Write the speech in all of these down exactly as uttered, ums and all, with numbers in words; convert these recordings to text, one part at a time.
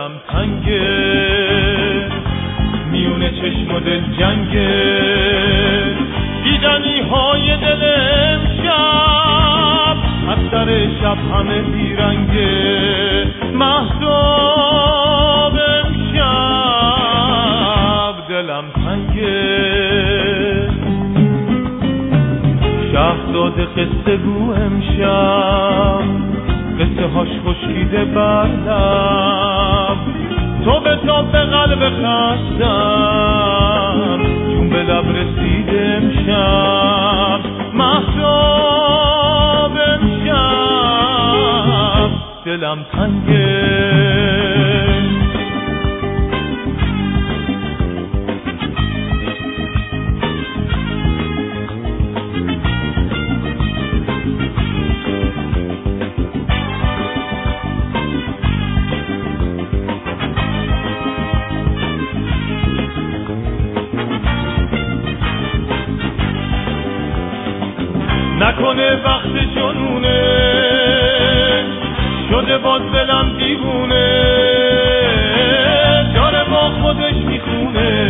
دلم تنگه، میونه چشم و دل جنگه، دیدنی های دل امشب از سر شب همه بیرنگه، مهتاب امشب دلم تنگه، شهزاده قصه گو امشب قصه هاش خشکیده بر لب، تو به تاب به قلب خستم چون به لب رسید امشب، مهتاب امشب دلم تنگه. نکنه وقت جنونه شده باز دلم دیوونه، داره با خودش میخونه،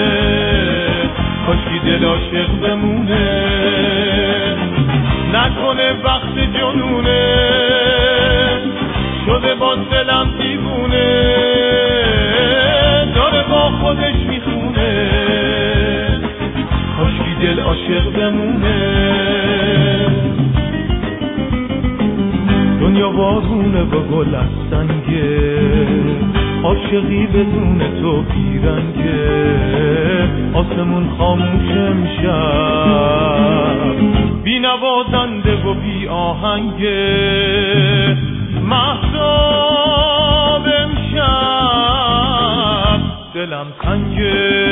کاشکی دل عاشق بمونه. نکنه وقت جنونه شده باز دلم دیوونه، داره با خودش میخونه، کاشکی دل عاشق بمونه. دنیا بارونه با گل از سنگه، عاشقی بدون تو بیرنگه، آسمون خاموش امشب بی نوازنده و بی آهنگه، مهتاب امشب دلم تنگه.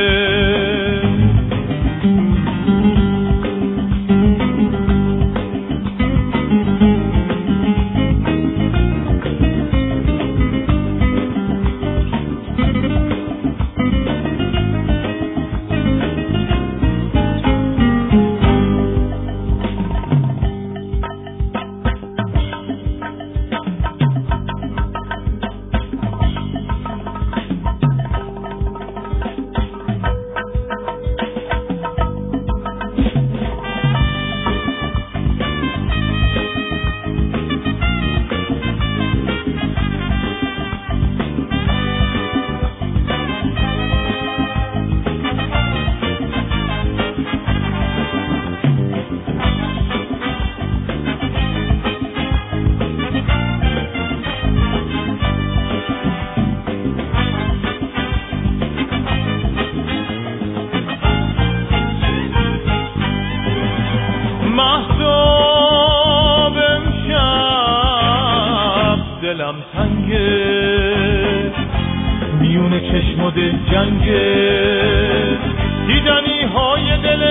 مهتاب امشب دلم تنگه، میونه چشم و دل جنگه، دیدنی های دل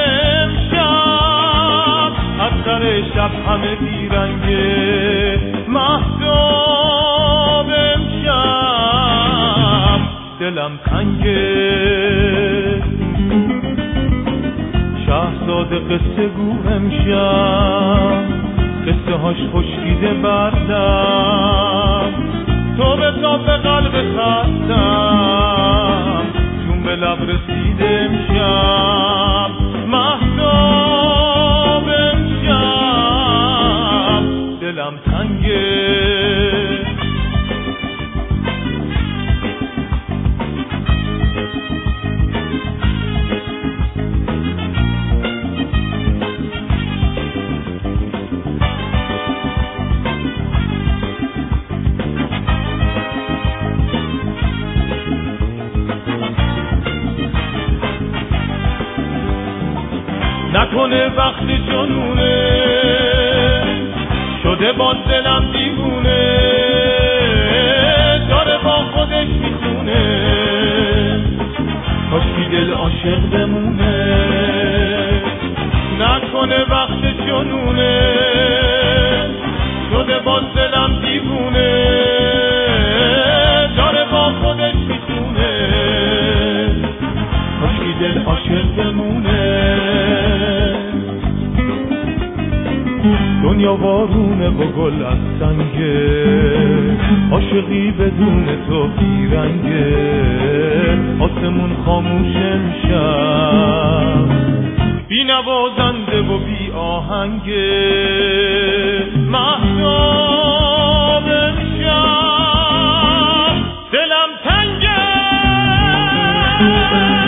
امشب از سر شب همه بیرنگه، مهتاب امشب دلم تنگه. شهزاده قصه گو امشب قصه هاش خشکیده بر لب، تو به تاب به قلب خستم چون به لب رسید امشب، مهتاب امشب دلم تنگه. نکنه وقت جنونه شده باز دلم دیوونه، داره با خودش میخونه، کاشکی دل عاشق بمونه. نکنه وقت جنونه شده باز دلم دیوونه، داره با خودش میخونه، کاشکی دل عاشق بمونه. دنیا وارونه با گل از سنگه، عاشقی بدون تو بیرنگه، آسمون خاموش امشب، بی نوازنده و بی آهنگه، مهتاب امشب دلم تنگه.